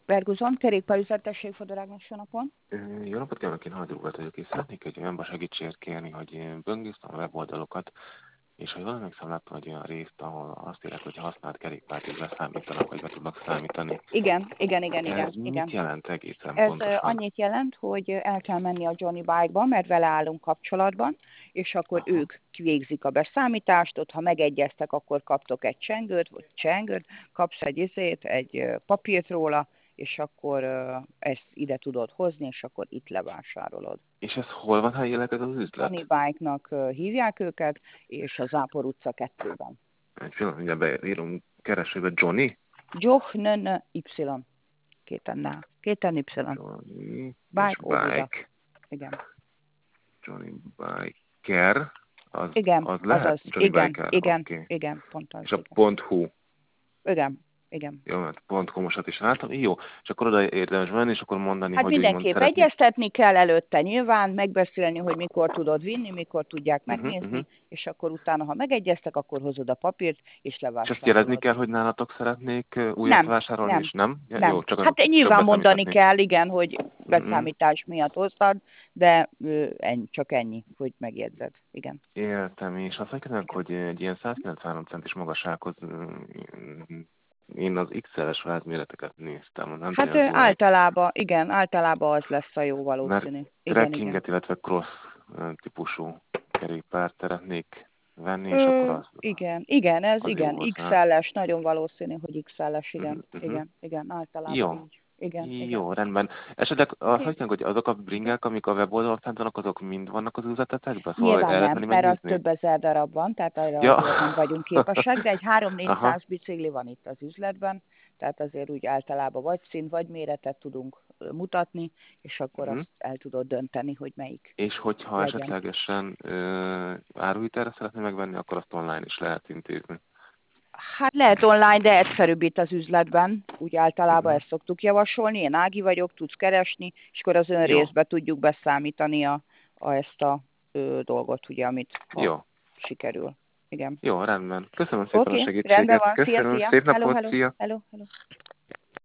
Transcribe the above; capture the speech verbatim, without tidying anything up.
Berguzon, kerékpárüzlet, tessék, Fodor Ágnes, jó napon. Jó napot kívánok, én Hajdúgat vagyok, és szeretnék egy olyanba segítséget kérni, hogy én böngésztem a weboldalokat, és hogy valamelyik láttam egy olyan részt, ahol azt írják, hogy használt kerékpárt is beszámítanak, vagy be tudnak számítani. Igen, igen, igen, igen. Ez igen. mit jelent egészen Ez pontosan? annyit jelent, hogy el kell menni a Johnny Bike-ba, mert vele állunk kapcsolatban, és akkor Aha. ők végzik a beszámítást, ott ha megegyeztek, akkor kaptok egy csengőt, vagy csengőt, kapsz egy izét, egy papírt róla, és akkor ezt ide tudod hozni, és akkor itt levásárolod. És ez hol van helyileg ez az üzlet? Johnny Bike-nak hívják őket, és a Zápor utca kettőben. Egy pillanat, mindjárt beírom keresőbe Johnny. Johnny Y. Kéten N. Kéten Y. Johnny Bike, Bike. Igen. Johnny Biker. Az, igen, az lehet? azaz. Johnny Igen, Biker. igen, Okay. igen, pont az. És a igen. pont .hu. Igen, igen. Jó, mert pont komosat is láttam. Jó, és akkor oda érdemes menni, és akkor mondani, Hát hogy úgymond mindenképp szeretnék. egyeztetni kell előtte nyilván, megbeszélni, hogy mikor tudod vinni, mikor tudják Uh-huh, megnézni, uh-huh. és akkor utána, ha megegyeztek, akkor hozod a papírt, és És levásárolod. azt jelezni kell, hogy nálatok szeretnék újat Nem, vásárolni, nem, és nem? Ja, nem. Jó, csak, Hát csak nyilván mondani beszámítani. kell, igen, hogy beszámítás miatt hoztad, de ö, ennyi, csak ennyi, hogy megjegyzed. Igen. Értem, és azt mondják, hogy egy ilyen százkilencvenhárom centis magassághoz én az iksz el-es vázméreteket néztem. Nem Hát tudom, általában, igen, általában az lesz a jó valószínű. Mert Igen, trekkinget, igen. illetve cross típusú kerékpárt szeretnék venni, és Ö, akkor az, igen, igen, ez az igen, jó hozzá. iksz el-es, nagyon valószínű, hogy iksz el-es, igen, Uh-huh, uh-huh. igen, igen, általában Jó. így. Igen, Jó, igen. rendben. Esetleg azt mondják, hogy azok a bringák, amik a weboldalon fent vannak, azok mind vannak az üzletetekben? Szóval el Nyilván lehet nem, menni mert az megnézni? több ezer darab van, tehát arra Ja. azért nem vagyunk képesek, de egy Aha. három-négyszáz bicikli van itt az üzletben, tehát azért úgy általában vagy szín, vagy méretet tudunk mutatni, és akkor Uh-huh. azt el tudod dönteni, hogy melyik. És hogyha legyen. esetlegesen ö, áruhitelre szeretné megvenni, akkor azt online is lehet intézni. Hát lehet online, de egyszerűbb itt az üzletben. Úgy általában Uh-huh. ezt szoktuk javasolni. Én Ági vagyok, tudsz keresni, és akkor az ön Jó. részbe tudjuk beszámítani a, a ezt a ö, dolgot, ugye, amit Jó. sikerül. Igen. Jó, rendben. Köszönöm szépen Oké, a okay, segítséget. rendben van. Szia, Köszönöm, szia. szép Hello, napot, hello, szia! hello, hello.